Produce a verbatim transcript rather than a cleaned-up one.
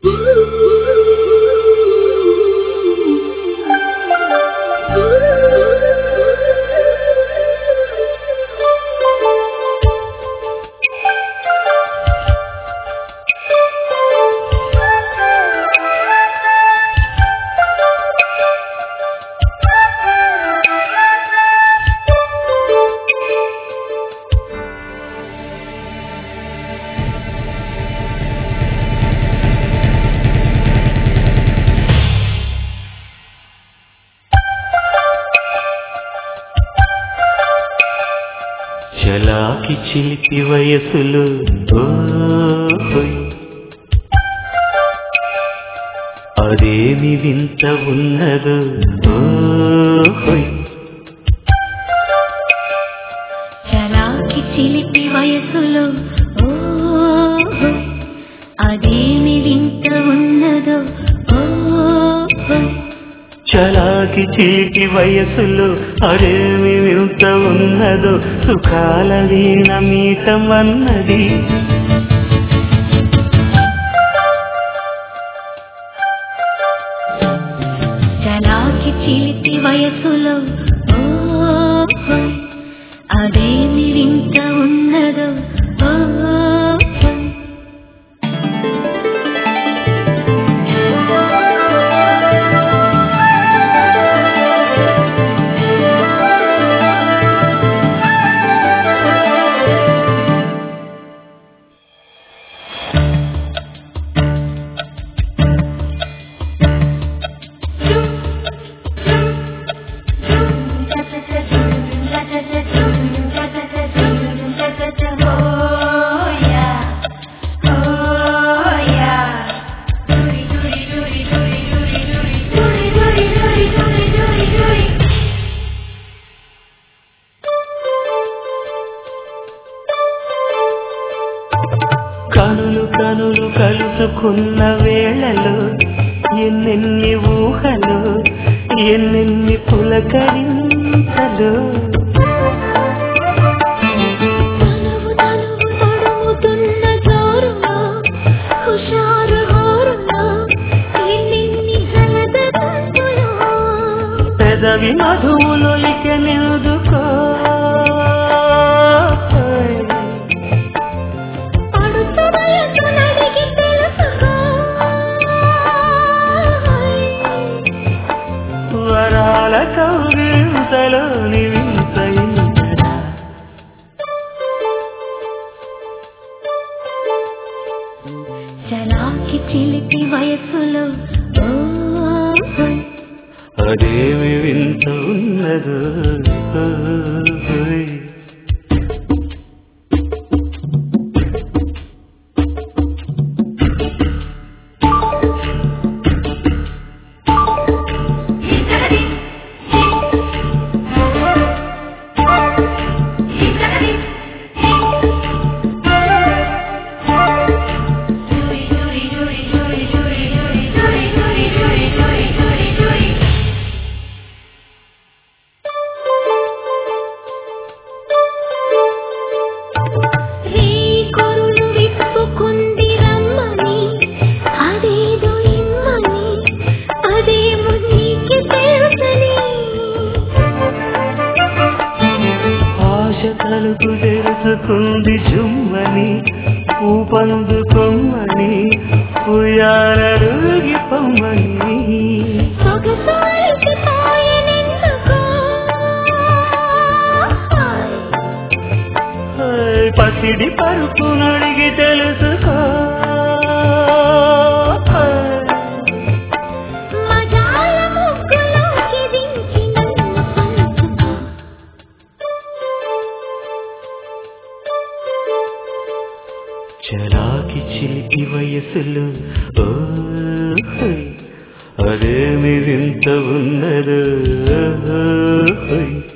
చలాకి చిలిపి వయసులు ఓహోయ్ అదేమి వింత ఉన్నదో ఓహోయ్ చలాకి చిలిపి వయసులు ఓహోయ్ అదేమి వింత ఉన్నదో ఓహోయ్ చలాకి చిలిపి వయసులో అరేమి వింత ఉన్నదో సుఖాల వీణ మీటమన్నది చలాకి చిలిపి వయసులో ఓహోయ్ అదేమి వింత ఉన్నదో ఓహోయ్ కనులు కనులు కలుసుకున్న వేళలో ఎన్నెన్ని ఊహలు ఎన్నెన్ని పులకరింతలు పెదవి మధువులొలిక నిలుదుకో వరాల కౌగిలింతలోని వింతయించరా చలాకి చిలిపి వయసులో ఓహోయ్ అదేమి వింత ఉన్నదో ఓహోయ్ తలుపు తెరుచుకుంది జుమ్మని ఊపందుకొమ్మని ఉయ్యాలడుగి పొమ్మని పసిడి పరుపు నడిగి తెలుసుకో చలాకి చిలిపి వయసులు ఓహోయ్ అదేమి వింత ఉన్నదో ఓహోయ్